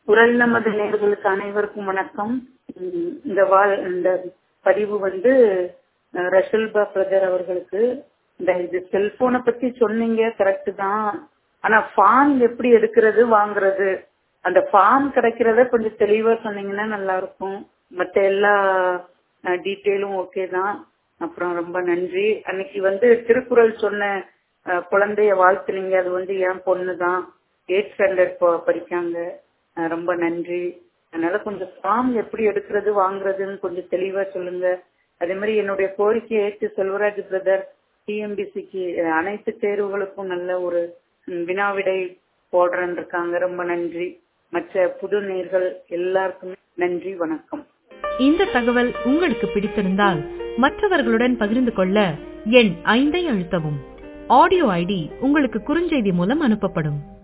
குரல் நமது நேயர்களுக்கு அனைவருக்கும் வணக்கம். இந்த பதிவு ரஷல்பா பிரதர் அவர்களுக்கு. இது செல்போனை பத்தி சொன்னீங்க, கரெக்ட் தான். ஆனா ஃபார்ம் எப்படி எடுக்கிறது வாங்குறது, அந்த ஃபார்ம் கிடைக்கிறத கொஞ்சம் தெளிவா சொன்னீங்கன்னா நல்லா இருக்கும். மற்ற எல்லா டீட்டெயிலும் ஓகே தான். அப்புறம் ரொம்ப நன்றி. அன்னைக்கு திருக்குறள் சொன்ன குழந்தைய வாழ்த்துனீங்க. அது என் பொண்ணு தான், 8th standard படிக்காங்க. ரொம்ப நன்றி. அதனால கொஞ்சம் ஃபார்ம் எப்படி எடுக்கிறது வாங்குறதுன்னு கொஞ்சம் தெளிவா சொல்லுங்க. அதே மாதிரி என்னுடைய கோரிக்கையை ஏற்று செல்வராஜ் பிரதர் டிஎம்பிசிக்கு அனைத்து தேர்வுகளுக்கும் நல்ல ஒரு வினாவிடை போடுறேன்னு இருக்காங்க. ரொம்ப நன்றி. மற்ற புது நேயர்கள் எல்லாருக்குமே நன்றி, வணக்கம். இந்த தகவல் உங்களுக்கு பிடித்திருந்தால் மற்றவர்களுடன் பகிர்ந்து கொள்ள எண் 5 அழுத்தவும். ஆடியோ ஐடி உங்களுக்கு குறுஞ்செய்தி மூலம் அனுப்பப்படும்.